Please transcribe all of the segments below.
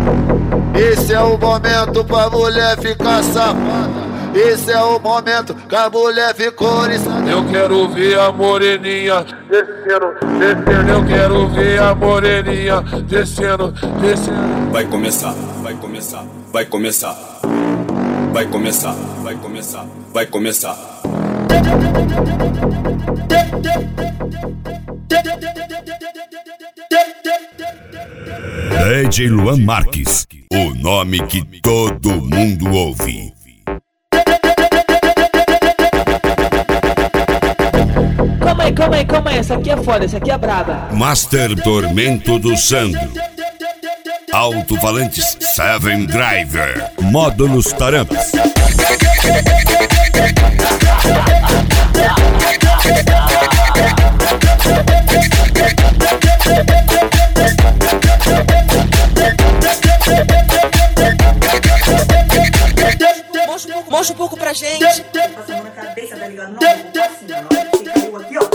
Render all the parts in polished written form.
Esse é o momento pra mulher ficar safada. Esse é o momento que a mulher ficou oriçada. Eu quero ver a moreninha descendo, descendo. Eu quero ver a moreninha descendo, descendo. Vai começar, vai começar, vai começar. Vai começar, vai começar, vai começar. DJ Luan Marques, o nome que todo mundo ouve. Calma aí, essa aqui é foda, essa aqui é braba. Master Tormento do Sandro. Alto-falantes Seven Driver. Módulos Tarampas. Mostra um pouco pra gente. Passa a mão na cabeça, tá ligado? Não, assim, ó. Na hora que você caiu aqui, ó.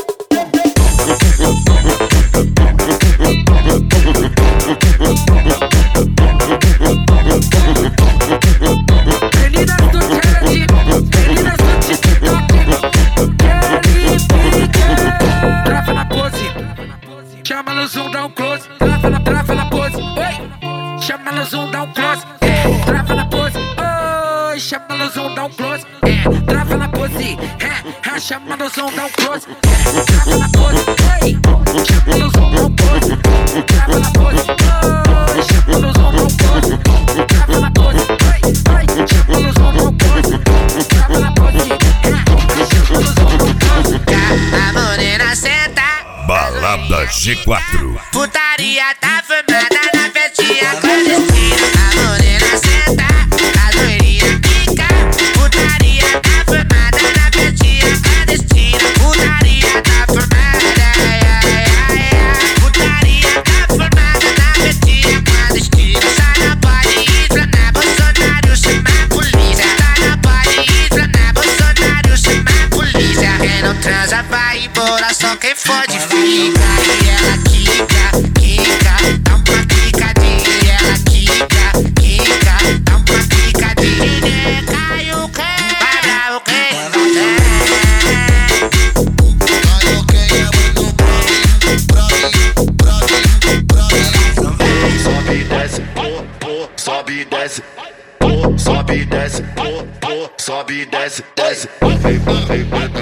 Meninas do challenge, meninas do TikTok, querem ficar. Trava na pose, chama no zoom, dá um close. Trava na pose, oi. Chama no zoom, dá um close. Trava na pose, oi. Chama no zoom, dá um close. Trava na pose, chama no zoom, dá um close. Trava na pose, oi. Chama no zoom, dá um close. Trava na pose, oi. Chama no zoom, dá um close. Trava na pose, oi. Chama no zoom, dá um close. Trava na pose, chama no zoom, dá um close. A morena senta. Balada G4. Putaria tá formada na festinha clandestina. A morena senta, a loirinha quica. Putaria tá formada na festinha clandestina. Putaria tá formada, putaria tá formada na festinha clandestina. Sai na pode inflanar, Bolsonaro chama a polícia. Sai na pode inflanar, Bolsonaro chama a polícia. Quem não transa vai embora, só quem fode fica. E ela quica, dá uma quicadinha. E ela quica, dá uma quicadinha. Caiu quem? Vai bravo quem não tem. Caiu quem é muito Sobe e desce, sobe e desce, sobe e desce, sobe e desce, desce. Vem, vem,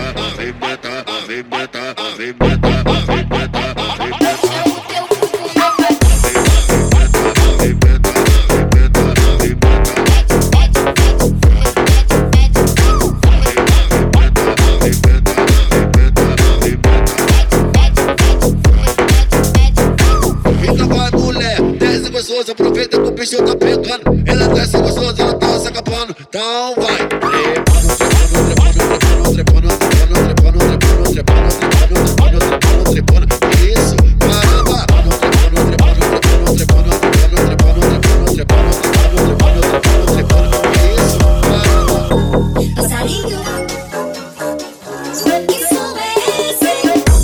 gostoso, aproveita que o bicho tá pegando. Ela desce gostoso, ela tá se acabando. Então vai. Isso, caramba. Passarinho, que som é esse?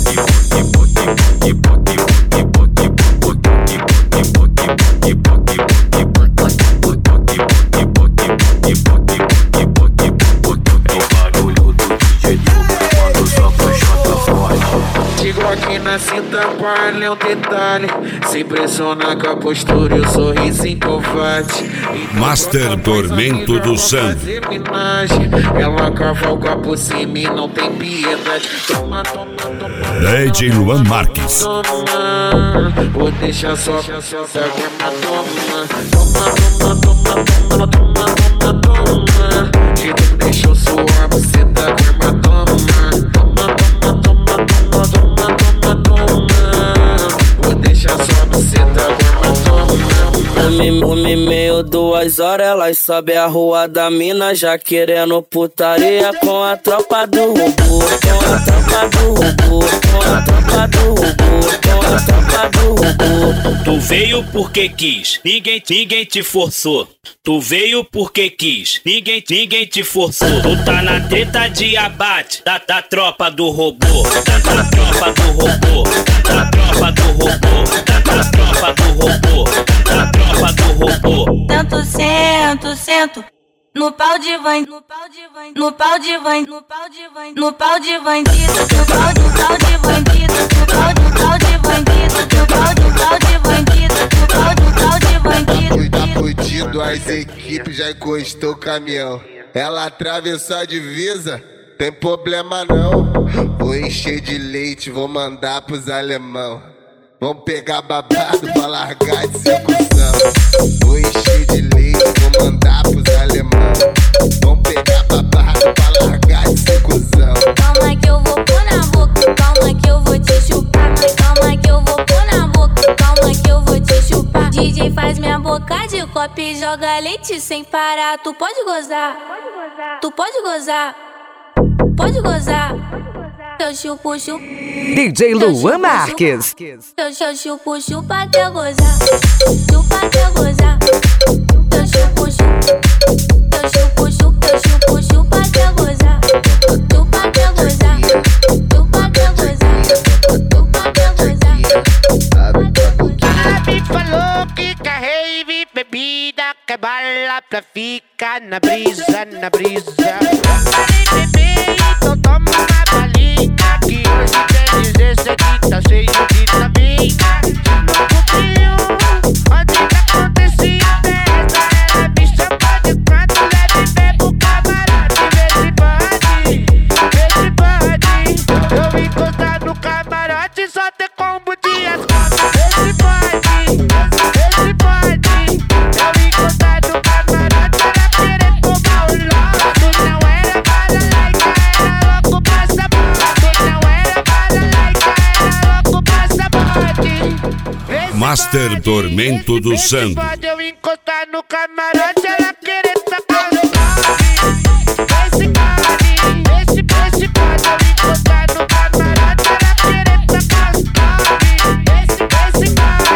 Aqui na cinta palha é um detalhe. Se impressiona com a postura e o sorrisinho covarde. Master Tormento do Sandro. Ela cavalga por cima e não tem piedade. Toma, toma, toma. DJ Luan Marques. Toma, vou deixar só que toma. Toma, toma, toma, toma, toma, toma, toma. Que tu deixou suar, você tá com uma toma. Toma, toma, toma, toma, toma, toma, toma. Vou deixar só você tá com uma toma. Uma e meia, 2 horas, elas sobem a rua da mina, já querendo putaria com a tropa do robô. Com a tropa do robô, com a tropa do robô, com a tropa do robô. Tu veio porque quis, ninguém te forçou. Tu veio porque quis, ninguém te forçou. Tu tá na treta de abate da tropa do robô. Da tropa do robô, da tropa do robô, da tropa do robô, da tropa tropa do robô. Tanto sento, sento. No pau de van, no pau de van, no pau de van, no pau de van, no pau de bandido, no pau de bandido, no pau de bandido, no pau de bandido, no pau de bandido. Tá fudido, as equipes já encostou o caminhão. Ela atravessou a divisa, tem problema não. Vou encher de leite, vou mandar pros alemão. Vão pegar babado pra largar de execução. Vou encher de leite, vou mandar pros alemão. Vão pegar babado pra largar de execução. Calma que eu vou pôr na boca, calma que eu vou te chupar. Calma que eu vou pôr na boca, calma que eu vou te chupar. DJ faz minha boca de copo e joga leite sem parar. Tu pode gozar, tu pode gozar, pode gozar. Eu chupo, chupo. DJ Luan Marques. Eu chupo, chupa até gozar. Chupa até gozar. Eu chupo, chupo. Eu chupo, chupo. Eu chupo, chupa até gozar. Chupa até gozar. Chupa até gozar. Chupa até gozar. Me falou que quer rave, bebida, quer bala pra ficar na brisa, na brisa. Parei de beber, então toma uma balinha. Que hoje quer dizer se aqui tá cheio de vitamina. Ontem que acontecia festa, ela me chamou de canto, leve bebo camarote. Vê se pode, eu encostar no camarote, só ter combo de asfalto. Vê se pode, eu encostar no camarote, ela querer tomar o lote. Tu não era balalaica, era louco pra sabor. Tu não era balalaica, era louco pra sabor. Master Tormento do Santo. Pode eu encostar no camarote, ela querer tacar o lote. Vê se pode eu encostar no camarote, ela querer tacar o lote. Vê se pode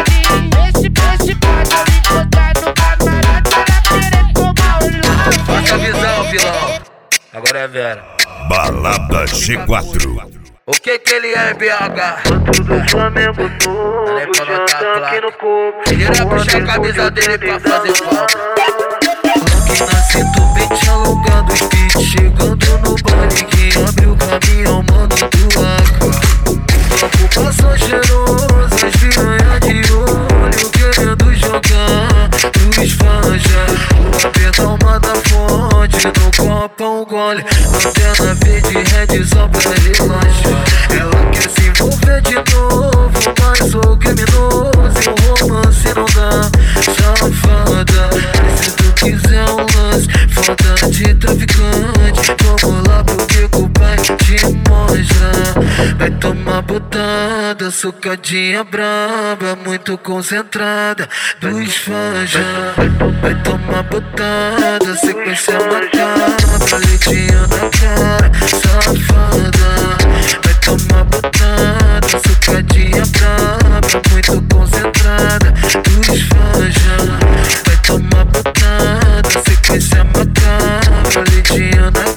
eu encostar no camarote, ela querer tomar o lote. Passa a visão, vilão. Agora é Vera. Balada G4. O que ele é em BH? Do Flamengo todo, aqui no corpo. Ele irá puxar a camisa dele pra fazer falta. Aqui na cinto, pente alongado, speed chegando no baile. Quem abre o caminho, mano do AK. Papo passou cheiroso, as piranha de olho, querendo jogar dos fanja. Aperta uma da fonte, no copo um gole. Antena verde, red só pra relaxar. Ela quer se envolver de novo, mas sou criminoso e o romance não dá. Safada, se tu quiser um lance, foda de traficante, vamos lá pro que o pai te mostra. Vai tomar botada, socadinha braba, muito concentrada dos fãs já. Vai tomar botada, sequência macabra, leitinho na cara, safada. Vai tomar botada, socadinha braba, muito concentrada dos fãs já. Vai tomar botada, sequência macabra, leitinho na